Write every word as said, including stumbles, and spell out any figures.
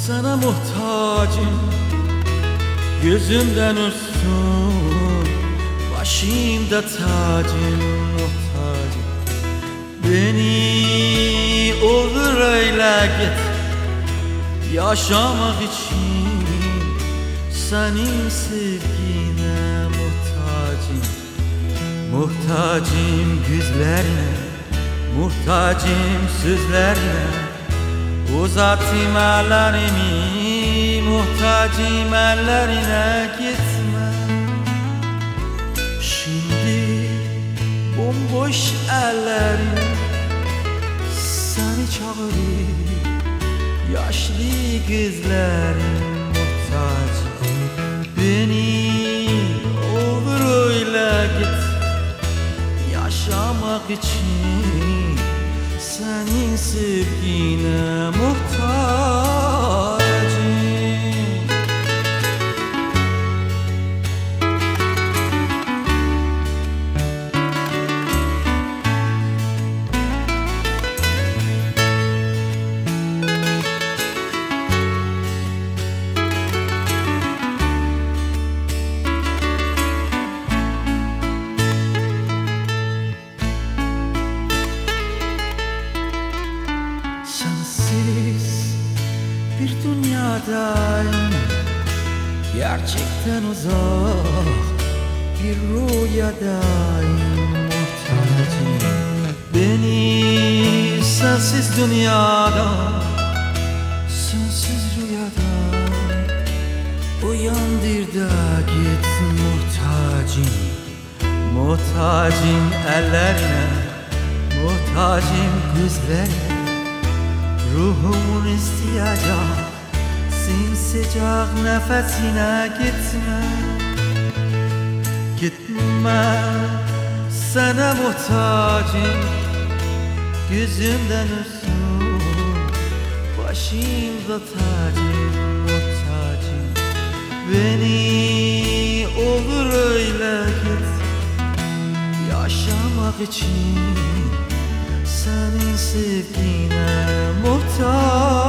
Sana muhtacım, gözümden olsun, başımda tacım, muhtacım. Beni olur öyle git, yaşamak için senin sevgine muhtacım. Muhtacım gözlerine, muhtacım sözlerine, uzatayım ellerimi, muhtacım ellerine gitme. Şimdi bomboş ellerim seni çağırır, yaşlı gözlerim muhtacım. Beni olur öyle git, yaşamak için senin sevgine muhtacım. Sensiz bir dünyadayım, gerçekten uzak bir rüyadayım muhtacım. Beni sensiz dünyada, sensiz rüyada uyandır da git muhtacım. Muhtacım ellerine, muhtacım gözlerine, ruhumun ihtiyacı simsıcak nefesine gitme. Gitme, sana muhtacım, gözümden olsun, başımda tacım, muhtacım. Beni olur öyle git, yaşamak için senin sevgine muhtaç.